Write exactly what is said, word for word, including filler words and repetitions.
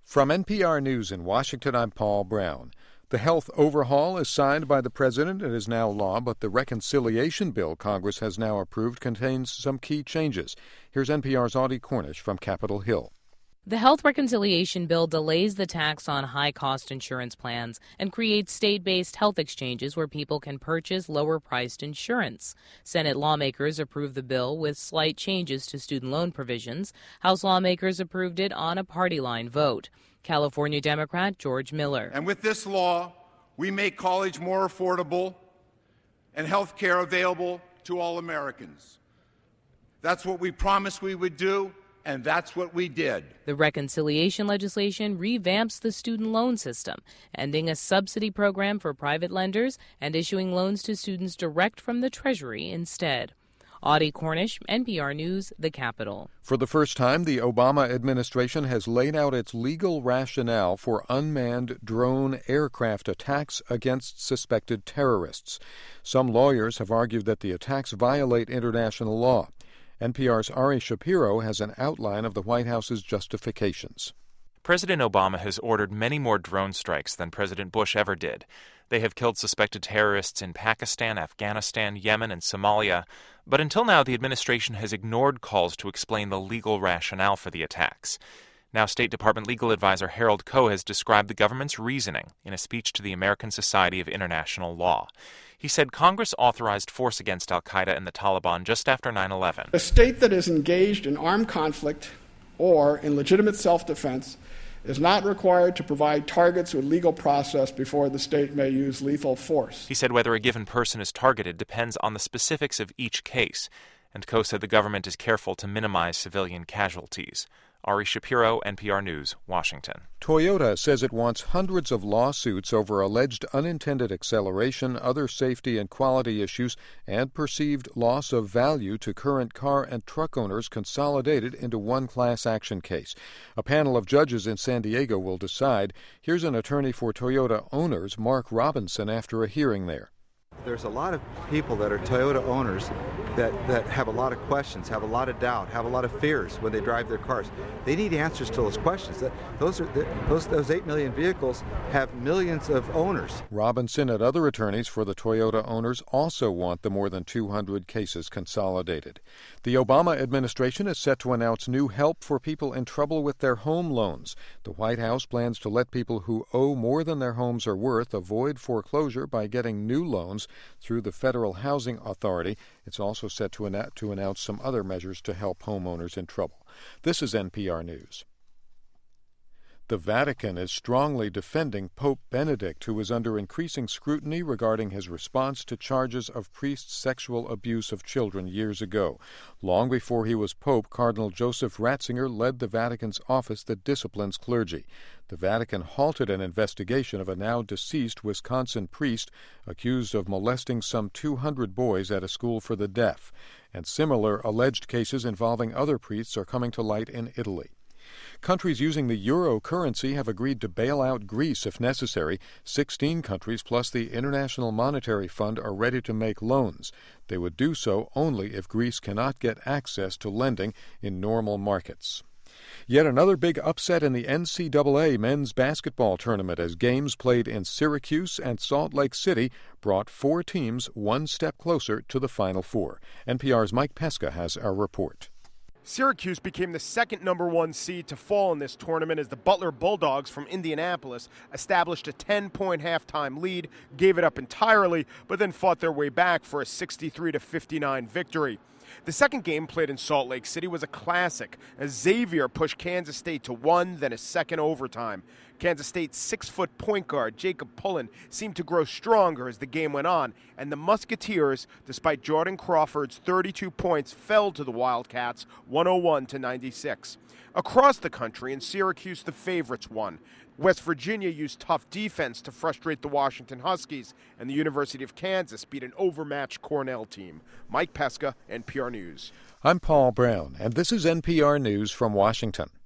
From N P R News in Washington, I'm Paul Brown. The health overhaul is signed by the president and is now law, but the reconciliation bill Congress has now approved contains some key changes. Here's N P R's Audie Cornish from Capitol Hill. The health reconciliation bill delays the tax on high-cost insurance plans and creates state-based health exchanges where people can purchase lower-priced insurance. Senate lawmakers approved the bill with slight changes to student loan provisions. House lawmakers approved it on a party-line vote. California Democrat George Miller. And with this law, we make college more affordable and health care available to all Americans. That's what we promised we would do. And that's what we did. The reconciliation legislation revamps the student loan system, ending a subsidy program for private lenders and issuing loans to students direct from the Treasury instead. Audie Cornish, N P R News, the Capitol. For the first time, the Obama administration has laid out its legal rationale for unmanned drone aircraft attacks against suspected terrorists. Some lawyers have argued that the attacks violate international law. N P R's Ari Shapiro has an outline of the White House's justifications. President Obama has ordered many more drone strikes than President Bush ever did. They have killed suspected terrorists in Pakistan, Afghanistan, Yemen, and Somalia. But until now, the administration has ignored calls to explain the legal rationale for the attacks. Now, State Department legal advisor Harold Koh has described the government's reasoning in a speech to the American Society of International Law. He said Congress authorized force against al-Qaeda and the Taliban just after nine eleven. A state that is engaged in armed conflict or in legitimate self-defense is not required to provide targets with legal process before the state may use lethal force. He said whether a given person is targeted depends on the specifics of each case, and Koh said the government is careful to minimize civilian casualties. Ari Shapiro, N P R News, Washington. Toyota says it wants hundreds of lawsuits over alleged unintended acceleration, other safety and quality issues, and perceived loss of value to current car and truck owners consolidated into one class action case. A panel of judges in San Diego will decide. Here's an attorney for Toyota owners, Mark Robinson, after a hearing there. There's a lot of people that are Toyota owners that, that have a lot of questions, have a lot of doubt, have a lot of fears when they drive their cars. They need answers to those questions. That, those, are, those, those eight million vehicles have millions of owners. Robinson and other attorneys for the Toyota owners also want the more than two hundred cases consolidated. The Obama administration is set to announce new help for people in trouble with their home loans. The White House plans to let people who owe more than their homes are worth avoid foreclosure by getting new loans through the Federal Housing Authority. It's also set to, an- to announce some other measures to help homeowners in trouble. This is N P R News. The Vatican is strongly defending Pope Benedict, who is under increasing scrutiny regarding his response to charges of priests' sexual abuse of children years ago. Long before he was Pope, Cardinal Joseph Ratzinger led the Vatican's office that disciplines clergy. The Vatican halted an investigation of a now-deceased Wisconsin priest accused of molesting some two hundred boys at a school for the deaf. And similar alleged cases involving other priests are coming to light in Italy. Countries using the euro currency have agreed to bail out Greece if necessary. Sixteen countries plus the International Monetary Fund are ready to make loans. They would do so only if Greece cannot get access to lending in normal markets. Yet another big upset in the N C double A men's basketball tournament as games played in Syracuse and Salt Lake City brought four teams one step closer to the Final Four. N P R's Mike Pesca has our report. Syracuse became the second number one seed to fall in this tournament as the Butler Bulldogs from Indianapolis established a ten-point halftime lead, gave it up entirely, but then fought their way back for a sixty-three to fifty-nine victory. The second game played in Salt Lake City was a classic as Xavier pushed Kansas State to one, then a second overtime. Kansas State's six-foot point guard, Jacob Pullen, seemed to grow stronger as the game went on, and the Musketeers, despite Jordan Crawford's thirty-two points, fell to the Wildcats one oh one to ninety-six. Across the country, in Syracuse, the favorites won. West Virginia used tough defense to frustrate the Washington Huskies, and the University of Kansas beat an overmatched Cornell team. Mike Pesca, N P R News. I'm Paul Brown, and this is N P R News from Washington.